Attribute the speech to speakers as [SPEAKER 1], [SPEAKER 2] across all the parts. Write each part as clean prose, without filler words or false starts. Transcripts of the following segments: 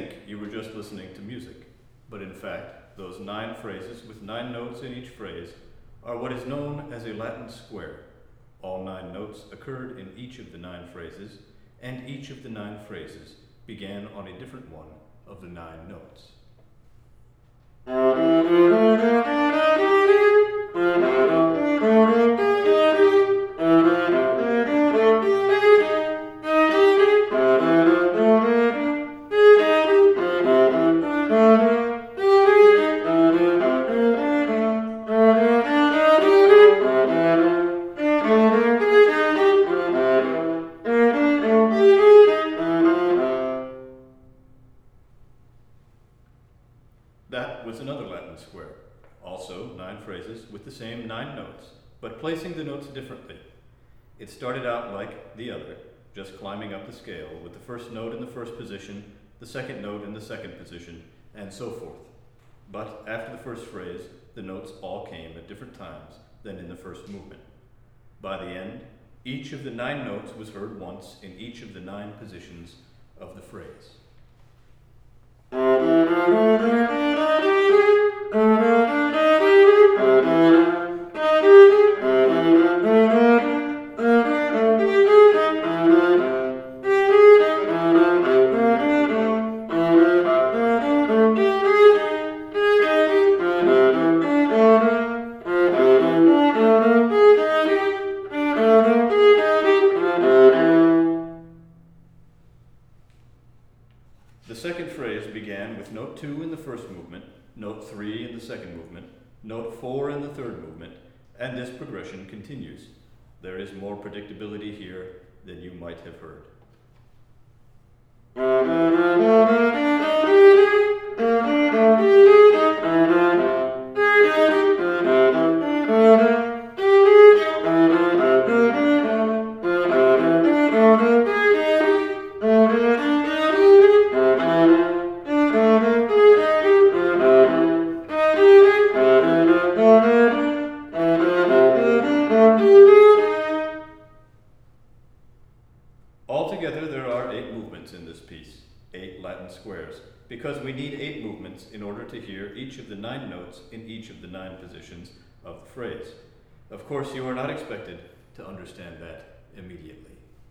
[SPEAKER 1] think you were just listening to music, but in fact, those 9 phrases with 9 notes in each phrase are what is known as a Latin square. All 9 notes occurred in each of the 9 phrases, and each of the 9 phrases began on a different one of the 9 notes. That was another Latin square, also 9 phrases with the same 9 notes, but placing the notes differently. It started out like the other, just climbing up the scale with the first note in the first position, the second note in the second position, and so forth. But after the first phrase, the notes all came at different times than in the first movement. By the end, each of the 9 notes was heard once in each of the 9 positions of the phrase. The second phrase began with note 2 in the first movement, note 3 in the second movement, note 4 in the third movement, and this progression continues. There is more predictability here than you might have heard. Altogether, there are 8 movements in this piece, 8 Latin squares, because we need 8 movements in order to hear each of the 9 notes in each of the 9 positions of the phrase. Of course, you are not expected to understand that immediately.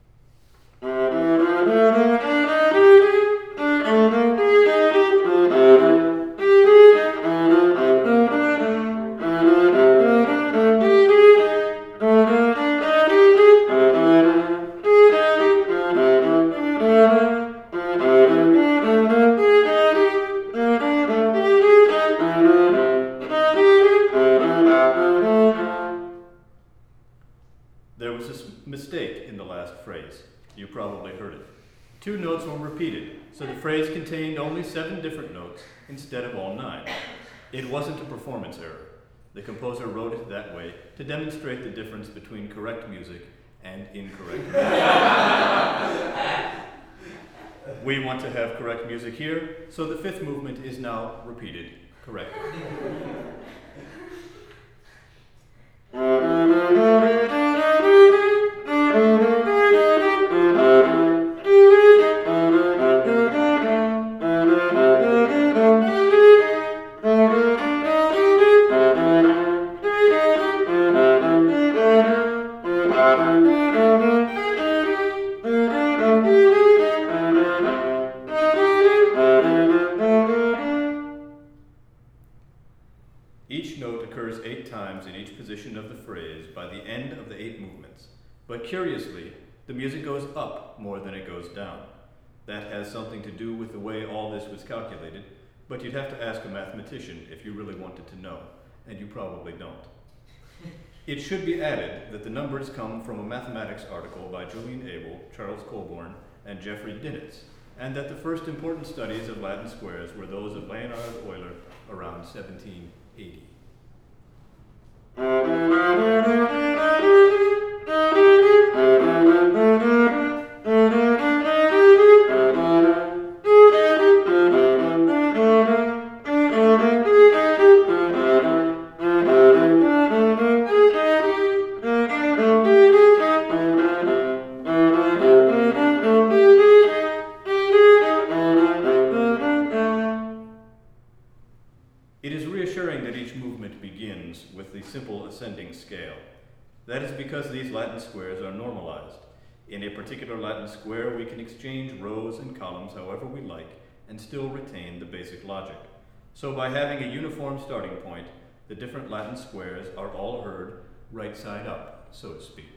[SPEAKER 1] There was a mistake in the last phrase. You probably heard it. 2 notes were repeated, so the phrase contained only 7 different notes instead of all 9. It wasn't a performance error. The composer wrote it that way to demonstrate the difference between correct music and incorrect music. We want to have correct music here, so the 5th movement is now repeated correctly. Each note occurs 8 times in each position of the phrase by the end of the 8 movements. But curiously, the music goes up more than it goes down. That has something to do with the way all this was calculated, but you'd have to ask a mathematician if you really wanted to know, and you probably don't. It should be added that the numbers come from a mathematics article by Julian Abel, Charles Colborne, and Geoffrey Dinitz, and that the first important studies of Latin squares were those of Leonhard Euler around 1780. reassuring that each movement begins with the simple ascending scale. That is because these Latin squares are normalized. In a particular Latin square, we can exchange rows and columns however we like and still retain the basic logic. So by having a uniform starting point, the different Latin squares are all heard right side up, so to speak.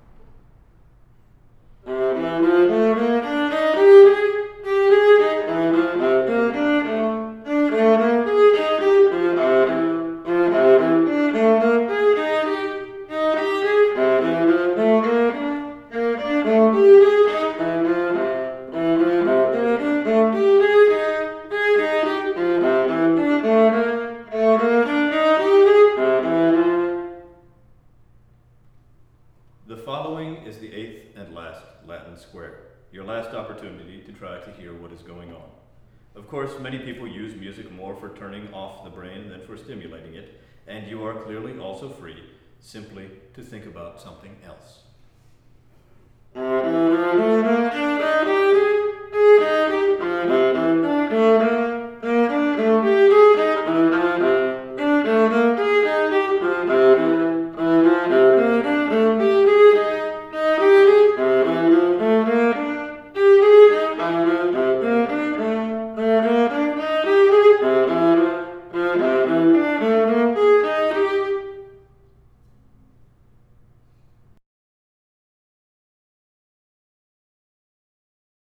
[SPEAKER 1] The following is the 8th and last Latin square, your last opportunity to try to hear what is going on. Of course, many people use music more for turning off the brain than for stimulating it, and you are clearly also free simply to think about something else.